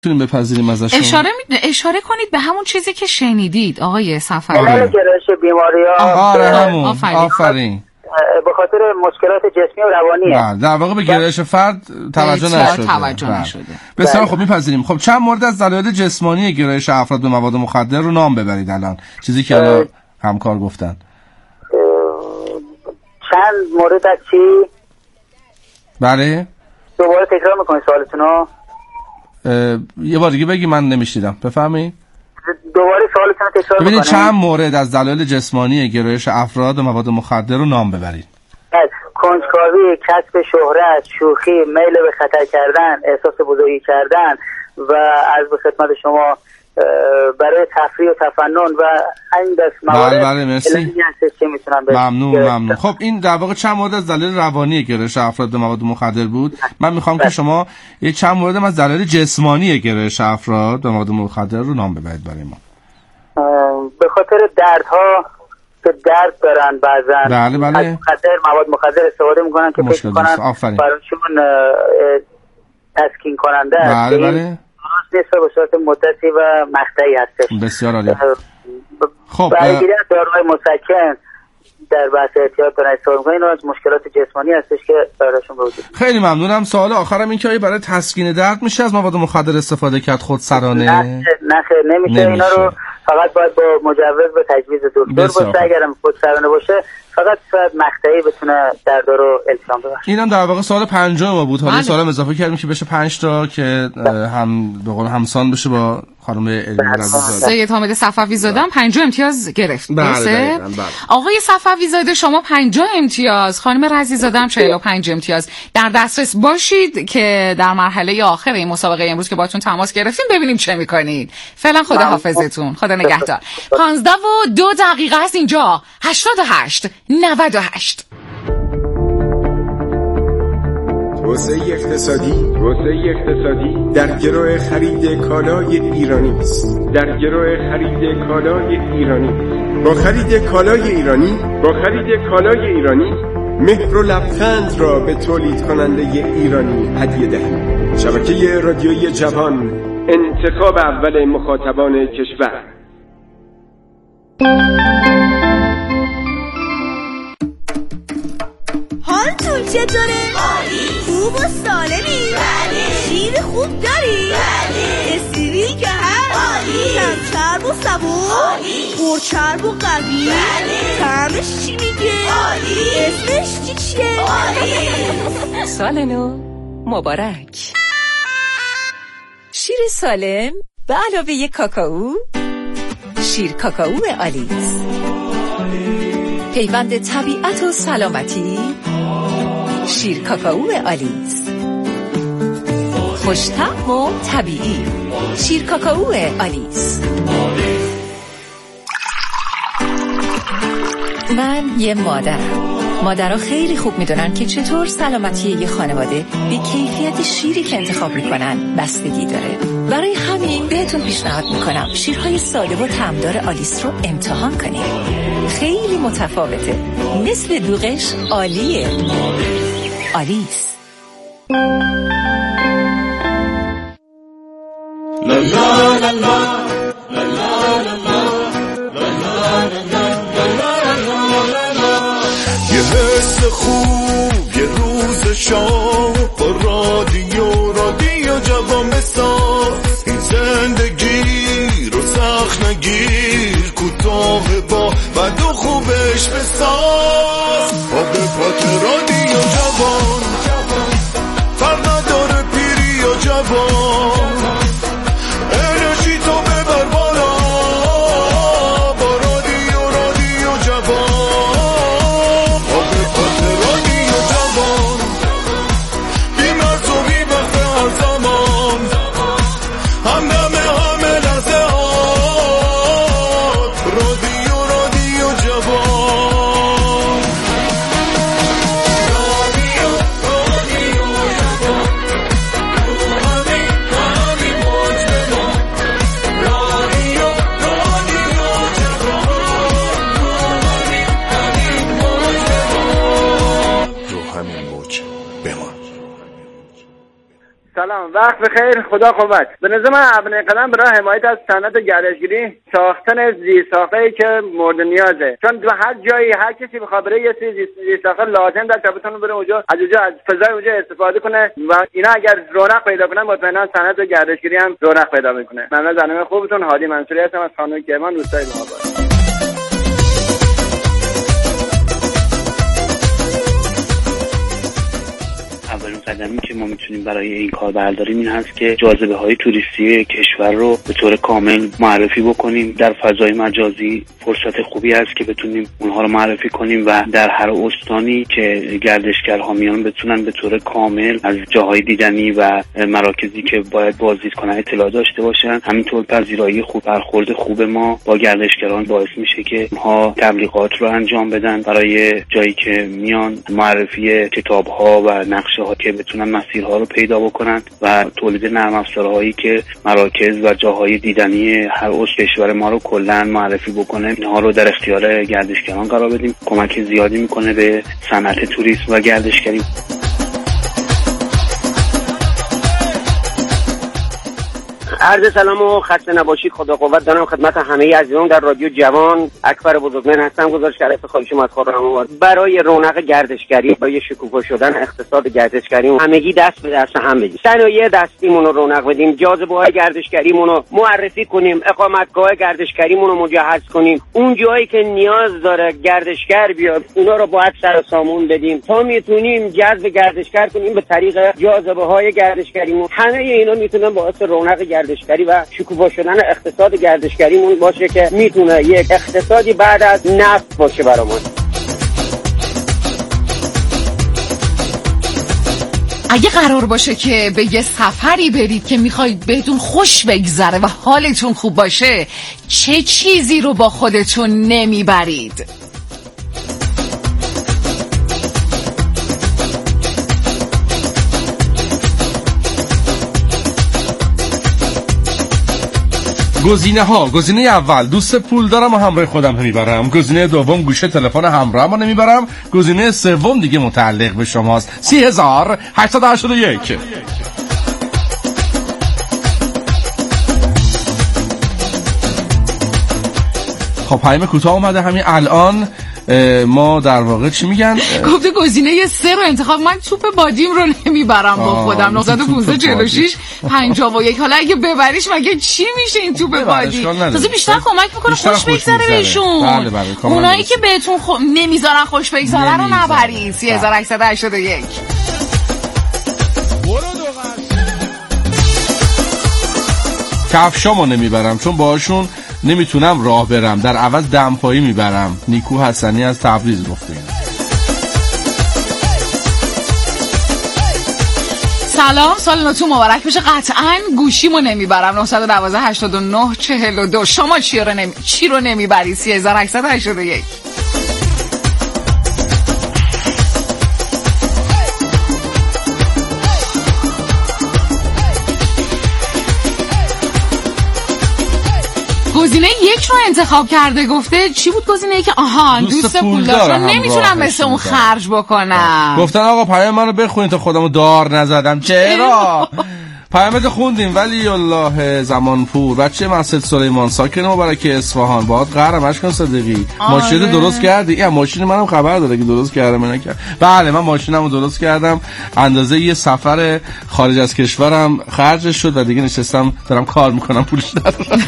میتونیم بپذیریم ازشون. اشاره کنید به همون چیزی که شنیدید آقای صفوی. گرایش بیماری‌ها. آره همون. آفرین. به خاطر مشکلات جسمی و روانیه. بله در واقع به گرایش فرد توجه نشده. بسیار خوب میپذیریم. خب چند مورد از دلایل جسمانی گرایش افراد به مواد مخدر رو نام ببرید الان، چیزی که الان همکار گفتن. چند مورد از چی؟ بله دوباره تکرار میکنید سوالتونو؟ یه بار دیگه بگی، من نمیشنیدم. بفهمید دوباره سوالتون رو تکرار ببینید چند مورد از دلایل جسمانی گرایش افراد به مواد مخدر رو نام ببرید. کنجکاوی، کسب شهرت، شوخی، میل به خطر کردن، احساس بزرگی کردن و عرض به خدمت شما برای تفریح و تفنن و این دست موارد. بله مرسی. ممنون. خب این در واقع چند مورد از دلایل روانی گرایش افراد به مواد مخدر بود. من میخوام که شما یه چند مورد از دلایل جسمانی گرایش افراد به مواد مخدر رو نام ببرید برای ما. به خاطر دردها که درد دارن بعضن بله. مواد مخدر استفاده میکنن که فکر میکنن براشون تسکین کننده است. بله. نیست به صورت مدتی و مقطعی هستش. بسیار عالی. خب برای داروهای مسکن در بحث اعتیاد دارن استفاده میکنن، اینا از مشکلات جسمانی هستش که براشون به وجود. خیلی ممنونم. سوال آخرم این که برای تسکین درد میشه از مواد مخدر استفاده کرد خودسرانه؟ نه نمیشه. اینا رو فقط باید با مجوز به تجویز دکتر باشه. اگرم خودسرانه باشه فقط شاید مقطعی بتونه درد رو التیام ببخشه. اینم در واقع سوال پنجم ما بود. حالا سوالم اضافه کردیم که بشه 5 تا که هم به قول همسان بشه با خانم علمی رضایی. سید حامد صفوی زاده 50 امتیاز گرفت. بله. آقای صفوی زاده شما 50 امتیاز، خانم رضایی زاده هم 45 امتیاز. در دسترس باشید که در مرحله آخر این مسابقه امروز که باهاتون تماس گرفتیم ببینیم چه میکنید. فعلا خدا حافظتون. خدا نگهدار. 15 و 2 دقیقه است اینجا. 88 98. توسعه اقتصادی در گرو خرید کالای ایرانی است. با خرید کالای ایرانی مهر و لبخند را به تولید کننده ایرانی هدیه دهید. شبکه رادیویی جوان، انتخاب اول مخاطبان کشور. حالتون چطوره؟ عالی. خوب و سالمی؟ بله. شیر خوب داری؟ بله. استریل که هست؟ عالی. کم چرب و صبور؟ عالی. پرچرب و قوی؟ بله. طعمش چی میگه؟ عالی. اسمش چیه؟ عالی. سال نو مبارک. شیر سالم به علاوه یک کاکائو، شیر کاکائو آلیس، پیوند طبیعت و سلامتی. شیر کاکائو آلیس، خوش‌طعم و طبیعی. شیر کاکائو آلیس. من یه مادرها خیلی خوب میدونن که چطور سلامتی یه خانواده به کیفیت شیری که انتخاب میکنن بستگی داره. برای همین بهتون پیشنهاد میکنم شیرهای ساده و طعمدار آلیس رو امتحان کنید. خیلی متفاوته، مثل دوغش عالیه. آلیس. لا لا لا لا خوب یه روز شام با رادیو جوان بساز. این زندگی رو سخت نگیر، کوتاه با بد و خوبش بساز. با به پات رادیو جوان، فرق نداره پیری یا جوان. انرژی تو ببر بالا با رادیو جوان. سلام، وقت بخیر، خدا قوت. به نظر من اولین قدم برای حمایت از صنعت گردشگری ساختن زیرساختایی که مورد نیازه، چون هر جایی هر کسی بخواد بره یه سری زیرساخت لازم در تابستون بره اونجا، از اونجا از فضای اونجا استفاده کنه و اینا اگر رونق پیدا کنن مطمئنا صنعت گردشگری هم رونق پیدا میکنه. من از برنامه خوبتون هادی منصوری هستم از خانه کرمان، روستای بهاباد. اولین قدمی که ما میتونیم برای این کار برداریم این هست که جاذبه‌های توریستی کشور رو به طور کامل معرفی بکنیم. در فضای مجازی فرصت خوبی هست که بتونیم اونها رو معرفی کنیم و در هر استانی که گردشگرها میان بتونن به طور کامل از جاهای دیدنی و مراکزی که باید بازدید کنن اطلاع داشته باشن. همینطور پذیرایی خوب، برخورد خوب ما با گردشگران باعث میشه که اونها تبلیغات رو انجام بدن برای جایی که میان، معرفی کتاب‌ها و نقشه‌ها که بتونن مسیرها رو پیدا بکنن و تولید نرم افزارهایی که مراکز و جاهای دیدنی هر کشور ما رو کلاً معرفی بکنه. اینها رو در اختیار گردشگران قرار بدیم. کمک زیادی میکنه به صنعت توریسم و گردشگری. عرض سلام و خسته نباشید. خدا قوت دارم خدمت همه عزیزان در رادیو جوان. اکبر بزرگمهر هستم، گزارشگر افتخاری شما از خرم‌آباد. برای رونق گردشگری، برای شکوفا شدن اقتصاد گردشگری همگی دست به دست هم بدیم. صنایع دستیمون رو رونق بدیم، جاذبه‌های گردشگریمون رو معرفی کنیم، اقامتگاه گردشگریمون رو مجهز کنیم. اون جایی که نیاز داره گردشگر بیاد اونا رو باید سر و سامون بدیم تا میتونیم جذب گردشگر کنیم به طریق جاذبه‌های گردشگریمون. همه اینا میتونه باعث رونق گردشگری و شکوفا شدن اقتصاد گردشگریمون باشه که میتونه یک اقتصادی بعد از نفت باشه برامون. اگه قرار باشه که به یه سفری برید که میخواید بهتون خوش بگذره و حالتون خوب باشه، چه چیزی رو با خودتون نمیبرید؟ گزینه اول دوست پول دارم و همراه خودم نمیبرم. گزینه دوم گوشه تلفن همراهم رو نمیبرم. گزینه سوم دیگه متعلق به شماست. 3881. خب پیام کوتاه اومده همین الان. ما در واقع چی میگن؟ گفته گزینه 3 رو انتخاب. من توپ بادیم رو نمیبرم با خودم. 915 46 51. حالا اگه ببریش مگه چی میشه این توپ بادی؟ تازه بیشتر کمک میکنه خوش بگذره بهشون. بله اونایی که بهتون نمیذارن خوش بگذره رو نبرید. 3881. کفشامو نمیبرم چون باهاشون نمیتونم راه برم، در عوض دمپایی میبرم. نیکو حسنی از تبریز گفته. سلام، سال نوتون مبارک بشه. قطعاً گوشیمو نمیبرم. 912 89 42. شما چی رو نمیبری؟ 3881. گزینه 1 رو انتخاب کرده. گفته چی بود گزینه 1؟ آها دوست پولدار. نمیتونم مثل اون خرج بکنم. گفتن آقا پیام منو بخونید تا خودمو دار نزدم. چرا؟ پیامت خوندیم ولی الله زمانپور بچه مسجد سلیمان ساکن مبارک اصفهان باهات قهرم اشکان صدیقی. ماشین درست کردی؟ یا ماشین منم خبر داره که درست کردم یا نکردم. بله من ماشینمو درست کردم، اندازه یه سفر خارج از کشورم خرجش شد و دیگه نشستم دارم کار میکنم پولش ندارم.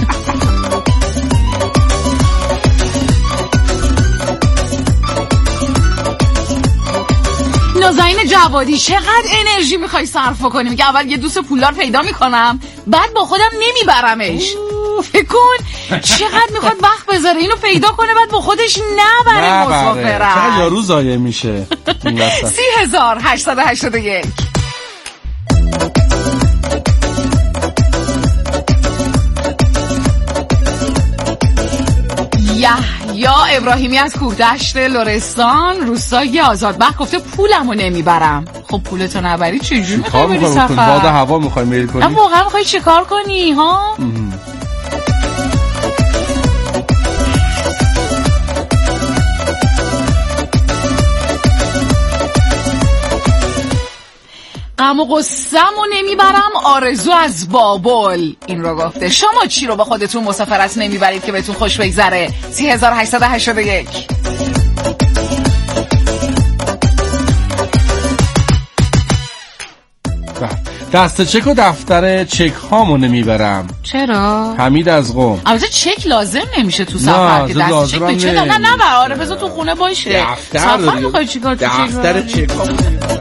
نازنین جوادی چقدر انرژی میخوای صرف کنی؟ میگه اول یه دوست پولدار پیدا میکنم بعد با خودم نمیبرمش. فکر کن چقدر میخواد وقت بذاره اینو پیدا کنه بعد با خودش نبره مسافرت. چقدر یارو ضایع میشه. 3881. یا ابراهیمی از کوهدشت لرستان روستای آزادبخت گفته پولمو نمیبرم. خب پولتو نبری چجوری میخوای بری سفر؟ باد هوا میخوای میل کنی؟ نه واقعا میخوای چیکار کنی ها؟ غم و غصه‌مو نمیبرم آرزو از بابل. این رو گفته. شما چی رو با خودتون مسافرت نمیبرید که بهتون خوش بگذره؟ 3881. دست چک و دفتر چک هامو نمیبرم. چرا؟ حمید از قم. البته چک لازم نمیشه تو سفر که دست چک به چه دقیقا نبر. آره بذار تو خونه باشه. سفر میخوای چیکار؟ دفتر چک هامو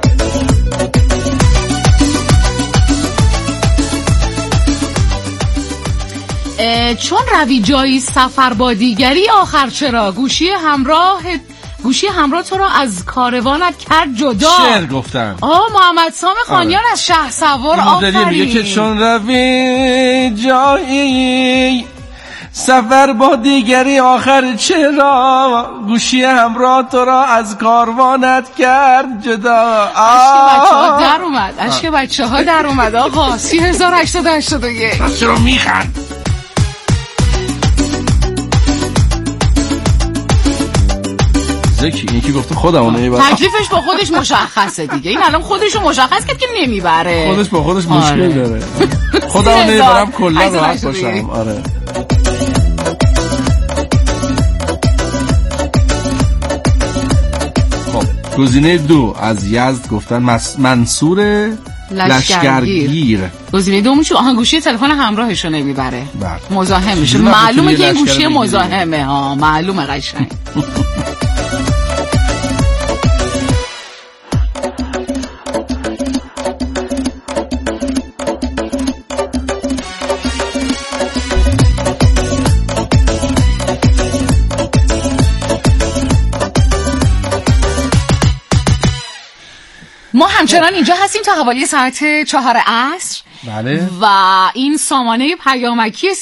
چون روی جایی سفر با دیگری آخر چرا گوشی همراه تو را از کاروانت کرد جدا. شعر گفتن. محمد سام خانیان از شهسوار. آفرین. میگه که چون روی جایی سفر با دیگری آخر چرا گوشی همراه تو را از کاروانت کرد جدا. اشک بچه ها در اومد آقا. 3881. چرا میخند؟ زکی این که گفته خودمو نمیبرم. تکلیفش با خودش مشخصه دیگه. این الان خودشو مشخص کرد که نمیبره. خودش با خودش مشکل داره. خودمو نمیبرم کلا راحت باشم. آره. خب گزینه 2 از یزد گفتن منصور لشکرگیر. گزینه 2 میشه گوشی تلفن همراهشو نمیبره. مزاحم میشه. معلومه که این گوشی مزاحمه ها. معلومه قشنگ. ما همچنان اینجا هستیم تا حوالی ساعت 4 عصر. بله. و این سامانه پیامکی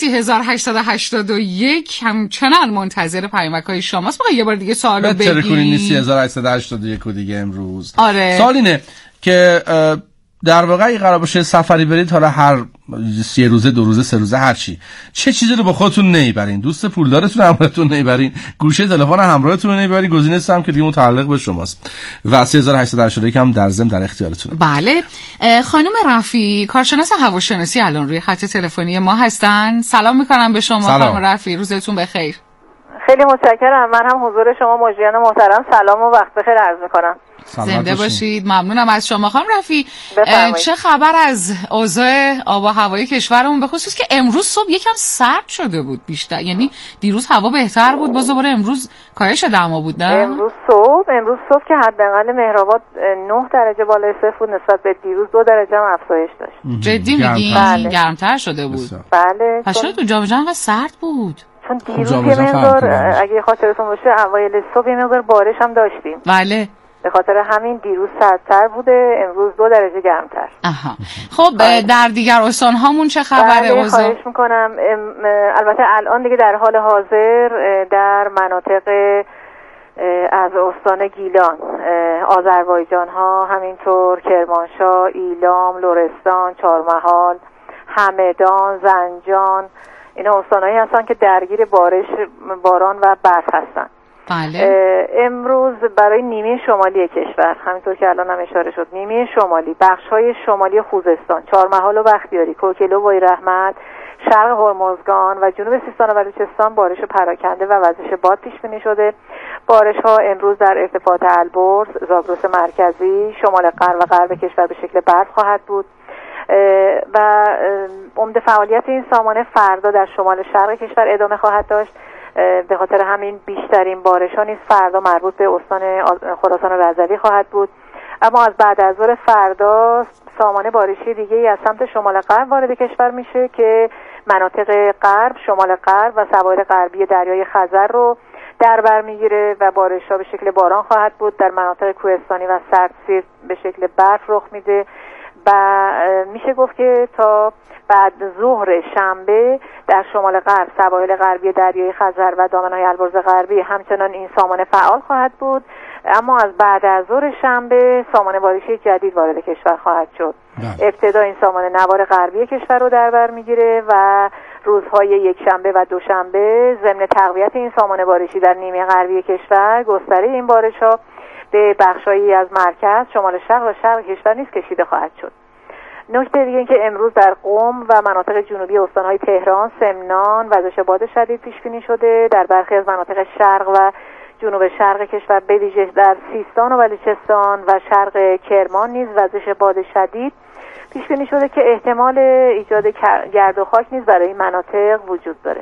3881 همچنان منتظر پیامک‌های شماست. میخوای یه بار دیگه سوالو بگی؟ بهتره کنین 3881 دیگه امروز. آره. سوال اینه که در واقع اگه قرار باشه سفری برید، حالا هر 3 روزه 2 روزه 3 روزه هر چی، چه چیزی رو با خودتون نمیبرین؟ دوست پولدارتون همراهتون نمیبرین؟ گوشه تلفن همراهتون نمیبرین؟ گزینه 3 هم که دیگه متعلق به شماست و 3881 هم در ضمن در اختیارتونه. بله. خانم رفی کارشناس هواشناسی الان روی خط تلفنی ما هستن. سلام میکنم به شما خانم رفی. روزتون بخیر. خیلی متشکرم. من هم حضور شما مجریان محترم سلام و وقت بخیر عرض میکنم. زنده باشید. ممنونم از شما خانم رفی. چه خبر از اوضاع آب و هوای کشورمون، به خصوص که امروز صبح یکم سرد شده بود بیشتر؟ یعنی دیروز هوا بهتر بود، باز دوباره امروز کاهش دما بود. نه امروز صبح که حداقل مهرآباد 9 درجه بالای صفر بود نسبت به دیروز 2 درجه هم افزایش داشت. جدی میگین؟ بله. گرمتر شده بود. بله. پس چرا تو جامجا انقدر سرد بود؟ چون دیروز یه مقدار اگه خاطرتون باشه اوایل صبح یه مقدار بارش هم داشتیم. بله. به خاطر همین دیروز سردتر بوده، امروز 2 درجه گرمتر. خب در دیگر استان‌هامون چه خبره؟ بله خواهش میکنم. البته الان دیگه در حال حاضر در مناطق از استان گیلان، آذربایجان ها، همینطور کرمانشاه، ایلام، لرستان، چهارمحال، همدان، زنجان، اینا استانهایی هستن که درگیر باران و برف هستن. بله. امروز برای نیمه شمالی کشور، همینطور که الان هم اشاره شد، نیمه شمالی، بخش‌های شمالی خوزستان، چهارمحال و بختیاری، کوکلو و وایرحمت، شرق هرمزگان و جنوب سیستان و بلوچستان بارش پراکنده و وزش باد پیش بینی شده. بارش‌ها امروز در ارتفاعات البرز، زاگرس مرکزی، شمال غرب و غرب کشور به شکل برف خواهد بود و عمده فعالیت این سامانه فردا در شمال شرق کشور ادامه خواهد داشت. به خاطر همین بیشترین بارش‌ها نیز فردا مربوط به استان خراسان رضوی خواهد بود. اما از بعد از ظهر فردا سامانه بارشی دیگه‌ای از سمت شمال غرب وارد کشور میشه که مناطق غرب، شمال غرب و سواحل غربی دریای خزر رو در بر میگیره و بارش‌ها به شکل باران خواهد بود. در مناطق کوهستانی و سردسیر به شکل برف رخ میده و میشه گفت که تا بعد ظهر شنبه در شمال غرب، سواحل غربی دریای خزر و دامنه‌های البرز غربی همچنان این سامانه فعال خواهد بود. اما از بعد از ظهر شنبه سامانه بارشی جدید وارد کشور خواهد شد. ابتدا این سامانه نوار غربی کشور رو در بر میگیره و روزهای یکشنبه و دوشنبه ضمن تقویت این سامان بارشی در نیمه غربی کشور، گستره این بارش‌ها به بخش‌هایی از مرکز، شمال شرق و شرق کشور نیز کشیده خواهد شد. نکته دیگه این که امروز در قم و مناطق جنوبی استان‌های تهران، سمنان وزش باد شدید پیش بینی شده. در برخی از مناطق شرق و جنوب شرق کشور به ویژه در سیستان و بلوچستان و شرق کرمان نیز وزش باد شدید پیش بینی شده که احتمال ایجاد گرد و خاک نیز برای این مناطق وجود داره.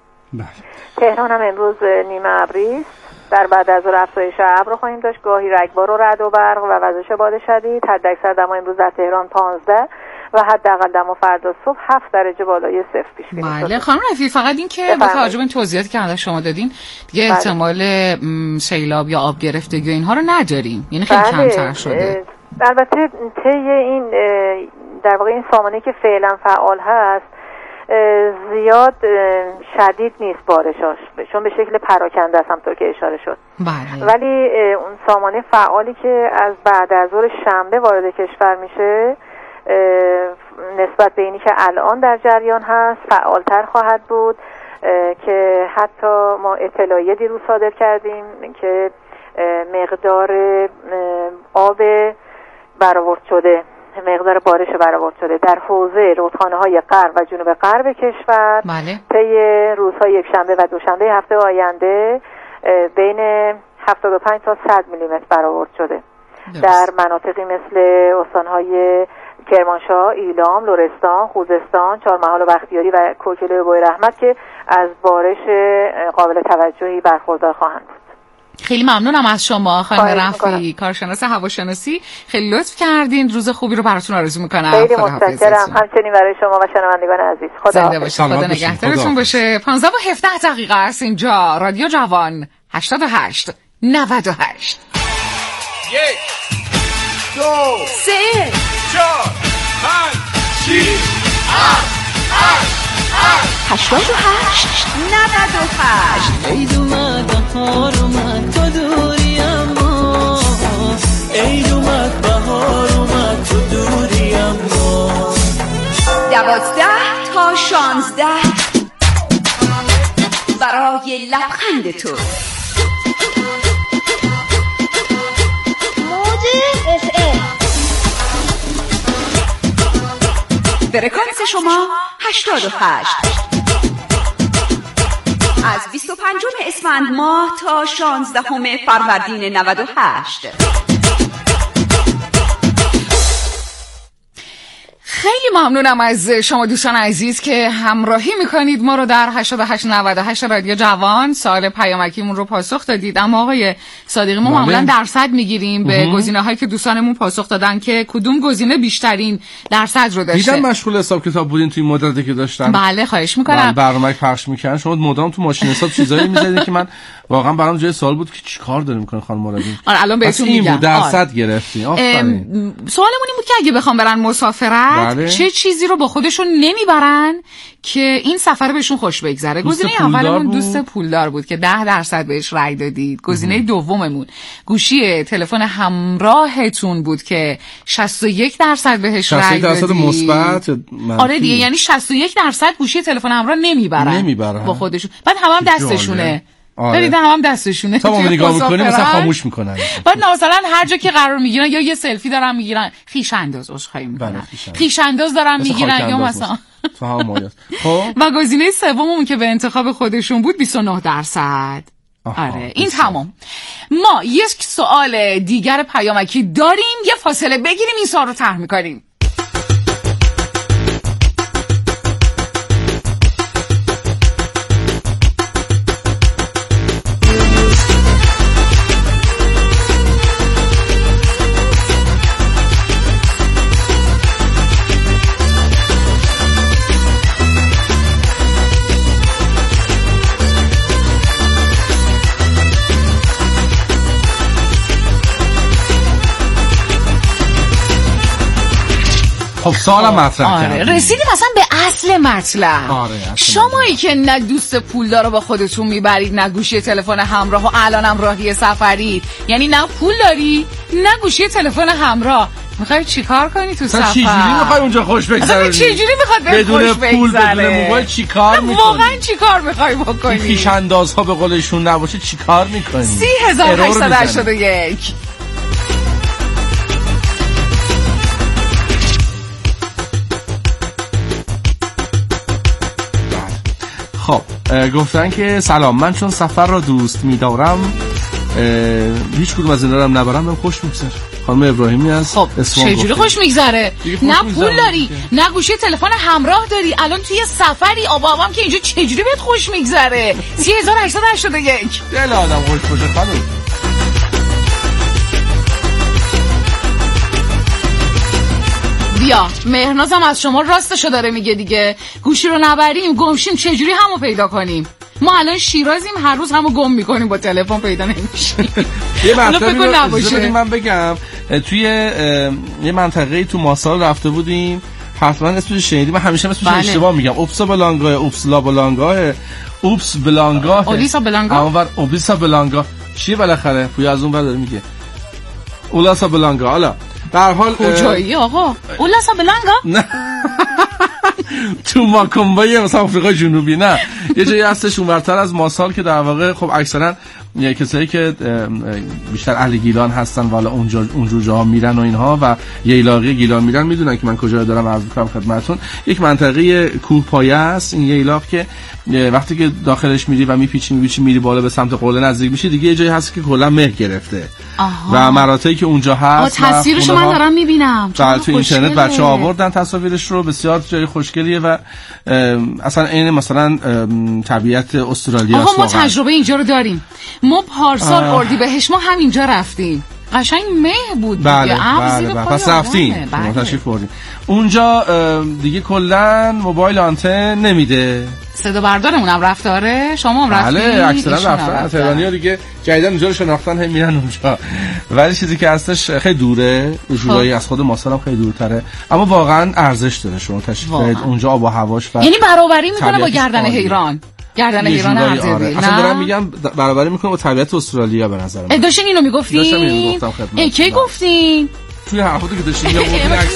تهران هم امروز نیمه ابری است. در بعد از افزایش ابر رو خواهیم داشت، گاهی رگبار و رعد و برق و وزش باد شدید. حداکثر دما امروز در تهران 15 و حداقل دما فردا صبح 7 درجه بالای صفر پیش بینی شده. بله خانم رفیعی، فقط این که با توجه به این توضیحاتی که الان شما دادین دیگه احتمال سیلاب یا آب گرفتگی و اینها رو نداریم، یعنی خیلی کمتر شده. البته طی این در واقع این سامانه که فعلا فعال هست زیاد شدید نیست بارشاش، چون به شکل پراکنده است همطور که اشاره شد. بله. ولی اون سامانه فعالی که از بعد از ظهر شنبه وارد کشور میشه نسبت به اینی که الان در جریان هست فعالتر خواهد بود که حتی ما اطلاعیه دیروز صادر کردیم که مقدار آب برآورد شده، مقدار بارش برآورد شده در حوزه رودخانه‌های غرب و جنوب غرب کشور طی روزهای یکشنبه و دوشنبه هفته آینده بین 75 تا 100 میلیمتر برآورد شده. در مناطقی مثل استان‌های کرمانشاه، ایلام، لرستان، خوزستان، چهارمحال و بختیاری و کوکلۀ و بویراحمد که از بارش قابل توجهی برخوردار خواهند بود. خیلی ممنونم از شما خانم رفیعی، کارشناس هواشناسی. خیلی لطف کردین. روز خوبی رو براتون آرزو میکنم. خیلی متشکرم. همچنین برای شما و شنوندگان عزیز. زنده باشید. خدا نگهدارتون باشه. 15:17 است اینجا رادیو جوان 88 98. 1 2 3 4 5 6 88 98. عید اومد بهار اومد تو دوری اما عید اومد بهار اومد تو دوری اما 12 تا 16 برای لبخند تو. موج FM فرکانس شما 88 از 25 اسفند ماه تا 16 فروردین 98. خیلی ممنونم از شما دوستان عزیز که همراهی میکنید ما رو در 88 رادیو جوان. سوال پیامکیمون رو پاسخ دادید، اما آقای صادقی ما معمولا درصد میگیریم به گزینه‌هایی که دوستانمون پاسخ دادن که کدوم گزینه بیشترین درصد رو داشته. دیدم مشغول حساب کتاب بودین توی مدتی که داشتم. بله خواهش میکنم. برنامه پخش میکنن شما مدام تو ماشین حساب چیزایی میزدین که من واقعا برام جای سوال بود که چیکار داره میکنه خانم مرادی. الان بهتون میگم درصد گرفتین. سوالمون این بود که اگه بخوام برن مسافرت چه چیزی رو با خودشون نمیبرن که این سفر بهشون خوش بگذره. گزینه اولمون دوست پولدار بود که 10% بهش رای دادید. گزینه دوممون گوشی تلفن همراهتون بود که 61% بهش رای دادید. 61% مثبت. آره دیگه، یعنی 61% گوشی تلفن همراه نمیبرن با خودشون. بعد هم دستشونه. ببینید هم دستشونه. تا ما نگاه میکنیم مثلا خاموش میکنن. بعد مثلا هر جا که قرار میگیرن یا یه سلفی دارن میگیرن، خیش انداز عذرخواهی میکنن، خیش انداز دارن میگیرن یا مثلا خب و گزینه سوممون که به انتخاب خودشون بود 29%. آره این تمام. ما یک سوال دیگر پیامکی داریم، یه فاصله بگیریم این سوال رو طرح میکنیم. خب سوالم مطرح کردیم. رسیدیم مثلا به اصل مطلب. شمایی که نه دوست پولدار رو با خودتون میبرید، نه گوشی تلفن همراه و الانم راهی سفرید، یعنی نه پول داری نه گوشی تلفن همراه، میخوای چیکار کنی تو سفر؟ چجوری میخوای اونجا خوش بگذره؟ چجوری میخواد بدون پول بدون موبایل چیکار میکنی؟ واقعا چیکار میخوای بکنی؟ پیش اندازها به قولشون نباشه چیکار میکنی؟ 30881. خب گفتن که سلام، من چون سفر را دوست می‌دارم هیچ کدوم از اینا رو نبرم بهم خوش میگذره. خانم ابراهیمی از خب چجوری خوش میگذره؟ نه پول داری، نه گوشی تلفن همراه داری، الان توی سفری آب هم که اینجا چجوری بهت خوش میگذره؟ 3881. دل آدم خوش باشه خانم. بیا مهرنازم از شما راستشو داره میگه دیگه، گوشی رو نبریم گمشیم چجوری همو پیدا کنیم؟ ما الان شیرازیم هر روز همو گم میکنیم با تلفن پیدا نمیشیم. یه مطلبی من بگم، توی یه منطقه‌ای تو ماسال رفته بودیم، حتما اسمش شنیدیم، من همیشه اسمش اشتباه میگم، اوبسا بلانگاه، اوبسلا بلانگاه، اوبس بلانگاه، اولیسا بلانگاه، اونور اوبیسا بلانگاه چیه بالاخره؟ پویا از اون ور داره میگه اولاسا بلانگاه. حالا به هر حال کجایی آقا؟ اولاسا بلانگاه؟ نه تو ماکومبای مثلا آفریقای جنوبی، نه یه جایی هستش اونورتر از ماسال که در واقع خب اکثرا کسایی که بیشتر اهل گیلان هستن والا اونجور جاها میرن و اینها و ییلاقی گیلان میرن میدونن که من کجا دارم عرض می‌کنم خدمتتون. یک منطقه کوهپایه است این ییلاق که وقتی که داخلش میری و میپیچی میری بالا به سمت قله نزدیک میشی دیگه یه جایی هست که کلا مه گرفته. و مراتعی که اونجا هست تصویرش من دارم میبینم تو اینترنت بچه‌ها آوردن تصاویرش رو، بسیار جای خوشگلیه و اصلا عین مثلا طبیعت استرالیا است. ما تجربه اینجا رو داریم، ما پارسال اردیبهشت ما هم اینجا رفتیم، قشنگ مه بود. بله پس رفتیم تشریف بردیم اونجا دیگه کلا موبایل آنتن نمیده. صدا بردارمون هم رفتاره شما هم رفتید؟ بله اکثرا رفتن تهرانی‌ها دیگه جدیدن اونجا رو شناختن هم میرن اونجا، ولی چیزی که هستش خیلی دوره، جورایی از خود ماسال هم خیلی دورتره، اما واقعا ارزش داره شما تشریف برید اونجا، آب و هواش و یعنی برابری میکنه با گردن حیران. گردن حیران ارزیابی. اصلا دارم میگم برابری میکنه با طبیعت استرالیا به نظر من. داشتین اینو میگفتین؟ کی گفتین؟ توی حرفاتی که داشتین میگفتین عکس.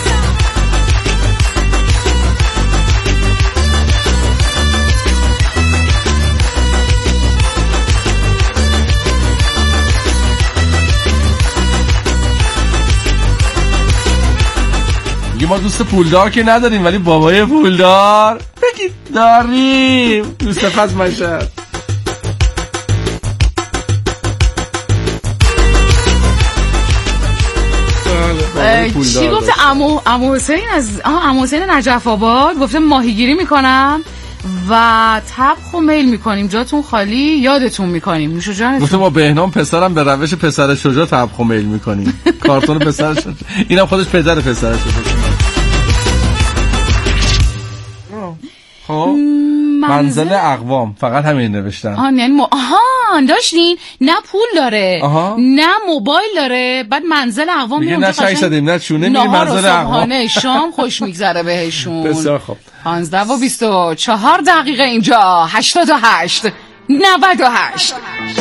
ما دوست پولدار که نداریم ولی بابای پولدار بگید داریم. دوست پس مشهد چی گفته؟ عمو حسین از عمو حسین نجف آباد گفته ماهیگیری میکنم و طبخ و میل میکنیم، جاتون خالی، یادتون میکنیم. نوش جانتون. گفته ما بهنام پسرم به روش پسر شجاع طبخ و میل میکنیم. کارتون پسر شجاع، اینم خودش پدر پسر شجاع. خب منزل اقوام فقط همین نوشتن. یعنی داشتین نه پول داره نه موبایل داره، بعد منزل اقوام میگه نه چای زدیم نه چونه، میگه منزل اقوام شام خوش میگذره بهشون. بسیار خوب. 15 و 24 دقیقه اینجا 88 98.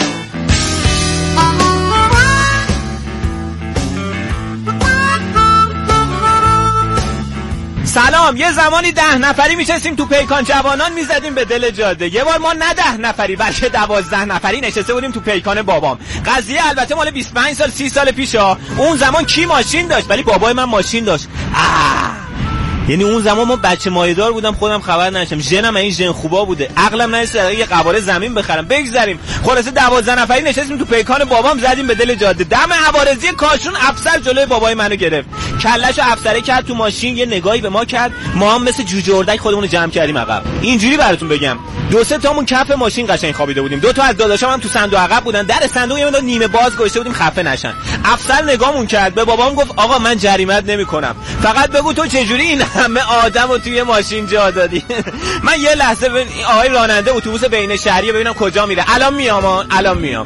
سلام، یه زمانی 10 نفری میشستیم تو پیکان جوانان میزدیم به دل جاده. یه بار ما نه 10 نفری بلکه 12 نفری نشسته بودیم تو پیکان بابام. قضیه البته مال 25 سال 30 سال پیشا. اون زمان کی ماشین داشت؟ ولی بابای من ماشین داشت. یعنی اون زمان ما بچه مایه‌دار بودم، خودم خبر نداشتم، ژنم این ژن خوبا بوده، عقلم نرسید یه قواره زمین بخرم. بگذریم خلاصه 12 نفری نشستیم تو پیکان بابام زدیم به دل جاده. دم عوارضی کاشون افسر جلوی بابای منو گرفت، کلهشو افسره کرد تو ماشین، یه نگاهی به ما کرد، ما هم مثل جوجه اردک خودمون رو جمع کردیم عقب. اینجوری براتون بگم 2-3 تامون کف ماشین قشنگ خوابیده بودیم، 2 تا از داداشام هم تو صندوق عقب بودن، در صندوق یه مقدار نیمه باز گذاشته بودیم خفه نشن. افسر نگامون کرد، به بابام گفت آقا من جریمت نمی‌کنم، فقط بگو تو چجوری این همه آدمو توی ماشین جا دادی. من یه لحظه به آقای راننده اتوبوس بین شهری ببینم کجا میره. الان میام.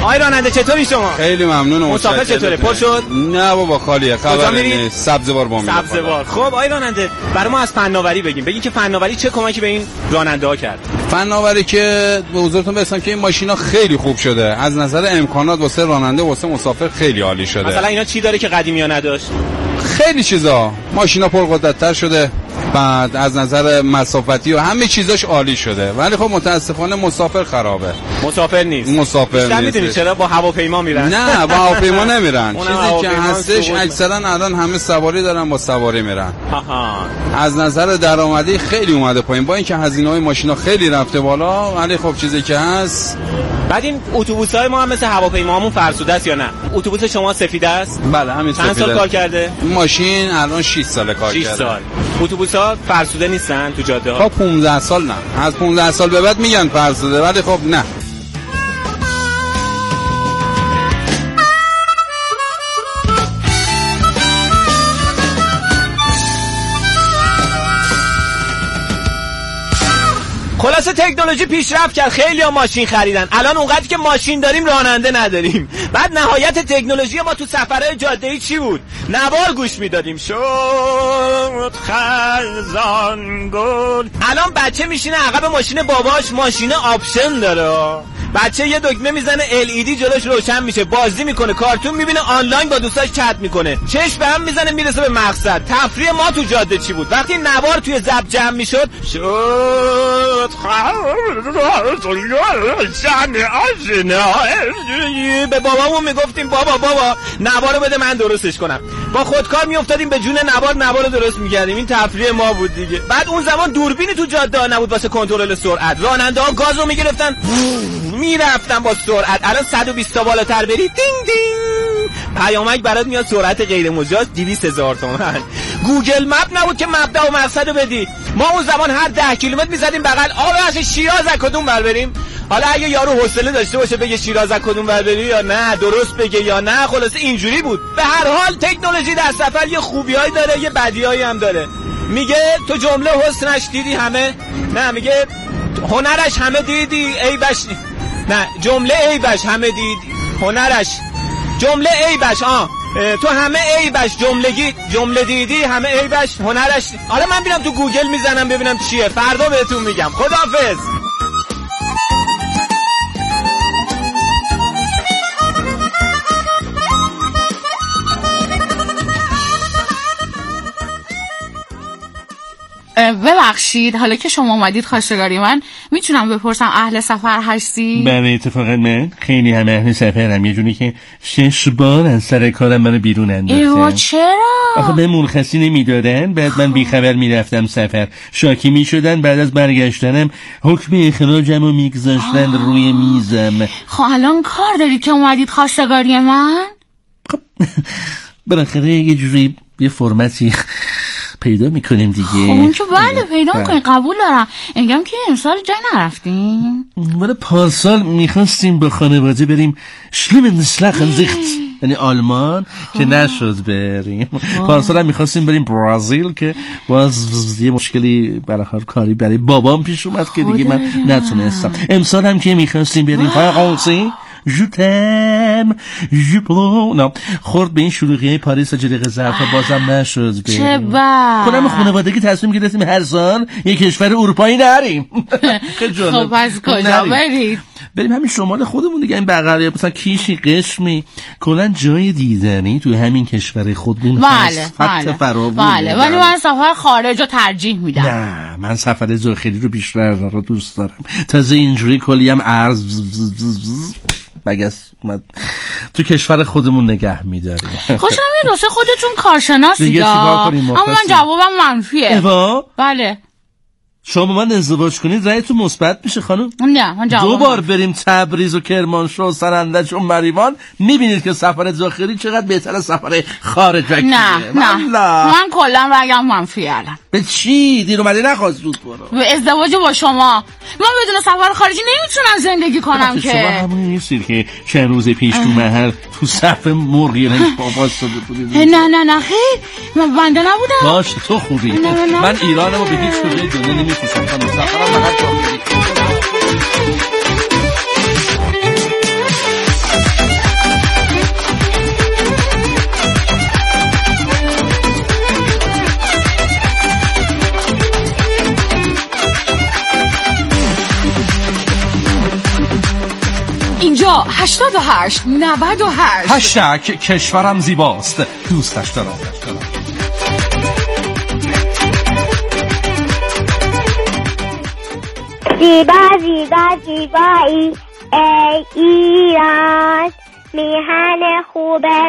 آقای راننده چطوری شما؟ خیلی ممنونم. مسافر چطوره؟ پر شد؟ نه بابا خالیه. خبری نیست. سبزوار با میرم. سبزوار. خب آقای راننده برای ما از فناوری بگین که فناوری چه کمکی به این راننده ها کرد؟ فناوری که به حضورتون برسم که این ماشینا خیلی خوب شده. از نظر امکانات واسه راننده واسه مسافر خیلی عالی شده. مثلا اینا چی داره که قدیمی‌ها نداشت؟ خیلی چیزا. ماشینا پرقدرت‌تر شده. بعد از نظر مسافتی و همه چیزاش عالی شده، ولی خب متاسفانه مسافر خرابه. مسافر نیست. مسافر نیست. میدونی چرا با هواپیما میرن؟ نه با هواپیما نمیرن. چیزی که هستش اکثرا الان همه سواری دارن، با سواری میرن. از نظر درآمدی خیلی اومده پایین، با اینکه هزینه‌های ماشینا خیلی رفته بالا، ولی خب چیزی که هست. بعد این اتوبوس‌های ما هم مثل هواپیماهامون فرسوده است یا نه؟ اتوبوس شما سفید است؟ بله همین سفیده. چند سال کار کرده؟ ماشین الان 6 سال کار کرده. 6 سال. اتوبوس‌ها فرسوده نیستن تو جاده ها؟ خب 15 سال نه. از 15 سال به بعد میگن فرسوده، ولی خب نه. خلاصه تکنولوژی پیشرفت کرد، خیلی‌ها ماشین خریدن. الان اونقدر که ماشین داریم راننده نداریم. بعد نهایت تکنولوژی ما تو سفرهای جاده‌ای چی بود؟ نوار گوش میدادیم. شد خزان گل. الان بچه میشینه عقب ماشین باباش، ماشین آپشن داره. بچه یه دکمه میزنه LED جلوش روشن میشه، بازی میکنه، کارتون میبینه، آنلاین با دوستاش چت میکنه، چشم به هم میزنه، میرسه به مقصد. تفریح ما تو جاده چی بود؟ وقتی نوار توی ضبط جمع میشد، شد به بابامون میگفتیم بابا نوارو بده من درستش کنم. با خودکار میافتادیم به جون نوارو درست میکردیم. این تفریح ما بود دیگه. بعد اون زمان دوربینی تو جاده نبود واسه کنترل سرعت. راننده ها گازو میگرفتن میرفتن با سرعت. الان 120 تا بالاتر بری دینگ دینگ پیامک برات میاد سرعت غیر مجاز 200,000 تومان. گوگل مپ نبود که مبدا و مقصدو بدی. ما اون زمان هر 10 کیلومتر میزدیم بغل آره شیراز از کدوم ور بریم. حالا اگه یارو حوصله داشته باشه بگه شیراز از کدوم ور بری یا نه، درست بگه یا نه، خلاصه اینجوری بود. به هر حال تکنولوژی در سفر یه خوبیایی داره یه بدیایی هم داره. میگه تو جمله حسنش دیدی همه، نه میگه هنرش همه دیدی عیبش، نه جمله عیبش همه دیدی هنرش، جمله عیبش تو همه عیبش جمله دیدی همه عیبش هنرش. حالا من میرم تو گوگل میزنم ببینم چیه، فردا بهتون میگم. خداحافظ. ببخشید حالا که شما اومدید خواستگاری من میتونم بپرسم اهل سفر هستی؟ بله اتفاقا من خیلی هم اهل سفرم، یه جونی که 6 بار از سر کارم منو بیرون انداختن. ایوا چرا؟ آخه به مرخصی نمیدادن، بعد من بیخبر میرفتم سفر، شاکی میشدن، بعد از برگشتنم حکم اخراجمو میگذاشتن روی میزم. خب الان کار دارید که اومدید خواستگاری من؟ خب بالاخره یه جوری یه فرمتی پیدا میکنیم دیگه. خب اون که بله پیدا میکنیم، قبول دارم. میگم که امسال جای نرفتیم؟ ولی پارسال میخواستیم با خانواده بریم شلیمنشلخنزیخت یعنی آلمان که نشد بریم. پارسال هم میخواستیم بریم برزیل که باز یه مشکلی برای کاری برای بابام پیش اومد که دیگه من نتونستم. امسال هم که میخواستیم بریم فرانسه جوتم جوپلو خورد به این شلوغیه پاریس و جلیقه ظرفا بازم نشد. چه بد. خودم خانوادگی تصمیم گرفتیم هر سال یک کشور اروپایی نریم. خب از کجا برید؟ بریم همین شمال خودمون دیگه، این بغل مثلا کیشی قشمی کلا جای دیدنی تو همین کشور خودمون هست. بله ولی من سفر خارج رو ترجیح میدم. نه من سفر داخلی رو بیشتر رو دوست دارم. تازه اینجوری کلی هم ارز مگس تو کشور خودمون نگه میداریم. خوشم میاد واسه خودتون کارشناسید اما من جوابم منفیه. بله شما من ازدواج کنید رأیتون مثبت میشه خانم؟ نه من جواب 2 بار بریم تبریز و کرمانشاه و سرندج و مریوان میبینید که سفر داخلی چقدر بهتر از سفر خارج وکیه. نه من کلا رأیم منفیه. الان به چی؟ دیر اومده نخواست زود برو به ازدواج با شما. من بدون سفر خارجی نمیتونم زندگی کنم که. شما همونی نیستید که چند روز پیش تو محل تو صف مرغی رنگ بابا شده بودید؟ نه خیر من بنده نبودم. باش تو خوبی. من ایرانمو به هیچ کجای دنیا نمیفروشم خانم. سفرم فقط 88 98. هشتگ کشورم زیباست، دوستش دارم. زیبا زیبا زیبایی ای ایران، میهن خوب